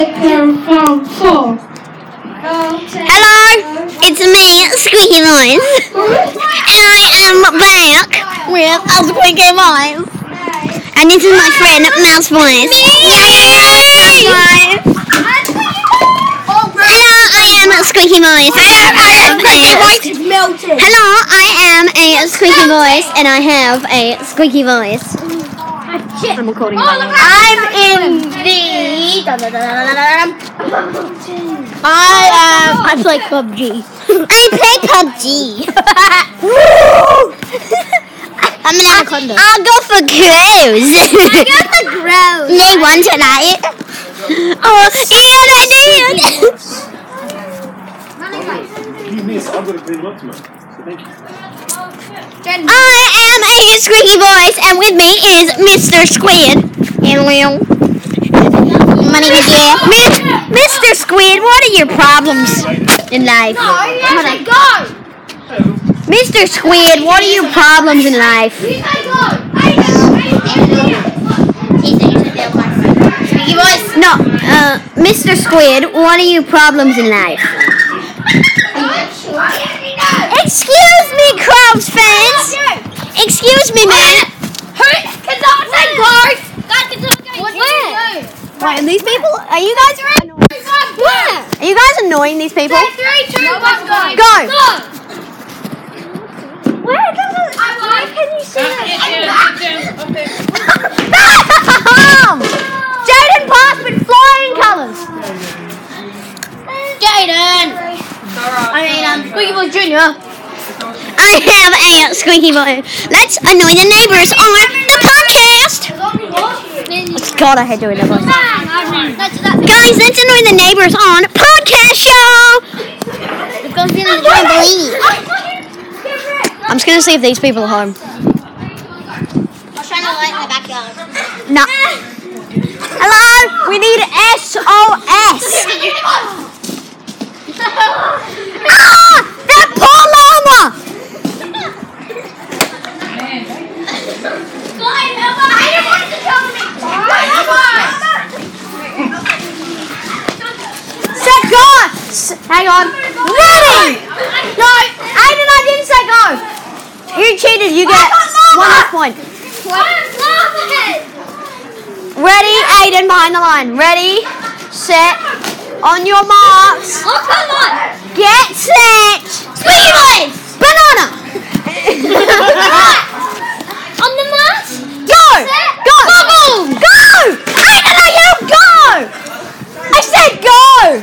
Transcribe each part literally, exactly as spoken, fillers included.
Hello, it's me, Squeaky Voice, and I am back with a Squeaky Voice, and this is my friend, Mouse Voice. Hello, I am a Squeaky Voice. Hello, I am a Squeaky Voice, and I have a Squeaky Voice. I'm recording. I'm in the. I am. I play P U B G. I play P U B G. I'm an anaconda. I'll go for crows. I go for crows. They won tonight. Oh, and I did. You miss. I've got to clean them up tomorrow. So thank you. I am a Squeaky Voice, and with me is Mister Squid. Hello. Money in the air. Mister Squid, what are your problems in life? No, you have to go. Mister Squid, what are your problems in life? You say go. I Squeaky Voice. No, uh, Mister Squid, what are your problems in life? Excuse me, Crowds fans. Excuse me, man. Who can someone say go? Guys, can someone go? Where? Wait, are these people? Are you guys annoying? Where? Are you guys annoying these people? Say three, two, one, go. Go. Go. Where does it? Where can you see it? Jaden passed with flying colours. Jaden. I mean, um, Squeaky Voice Junior I have a Squeaky Voice. Let's annoy the neighbors on the podcast. God, I hate doing that voice. Guys, let's annoy the neighbors on podcast show. I'm just gonna see if these people are home. I'll shine a light in the backyard. No. Hello, we need S O S. Ah, that poor llama. Set go! S- hang on. Ready! No, Aiden, I didn't say go. You cheated. You get one half point. Ready, Aiden, behind the line. Ready, set, on your marks. Oh, come on! Get set. Squeaky Voice! Banana. On the mat? Go! Set. Go! Bubble! Go! Aiden, I yelled go! I said go!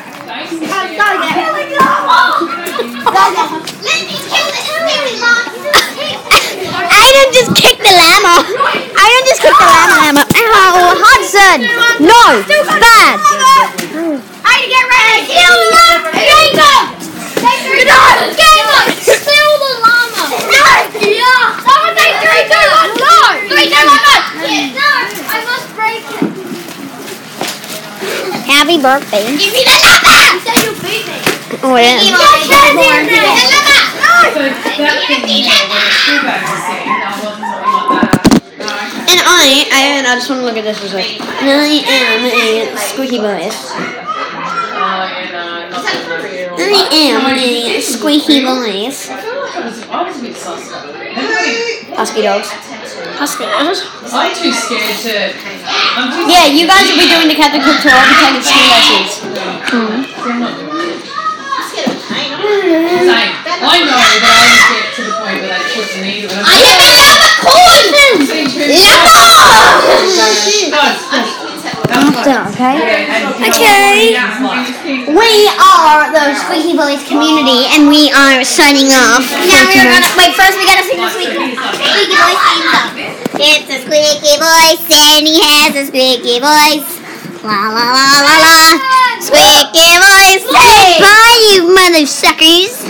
Aiden just kicked the llama. Aiden just kicked the llama llama. Oh, Hudson! No! Bad! Aiden, get ready! Kill the llama! Jacob! Jacob! Jacob! Steal the llama! No! Yeah! Someone say three, two, one, go! Three, two, one, go! No! I must break it. Happy birthday. Give me the llama! You said you beat me. Oh, yeah. Give me the llama! So that thing, you know, where the school bags are sitting, that wasn't something like that. And I, I, and I just want to look at this for a second. I am a Squeaky Voice. Oh, you know, not so much. I am a Squeaky Voice. I feel like I was, I was a bit sus about it. Husky dogs. Husky dogs? I'm too scared to... I'm too Yeah, you guys will be doing the Captain Cook tour. I'll be taking ski lessons. I'm not doing it. Same. I know, but I only get to the point where they push the needle. I have a llama corn! Okay. Okay. We are the Squeaky Voice community, and we are signing off. Now we're gonna wait. First, we gotta sing the Squeaky Squeaky Voice theme song. It's a squeaky voice, and he has a squeaky voice. La la la la la. Squeaky voice. Bye, you mother suckers.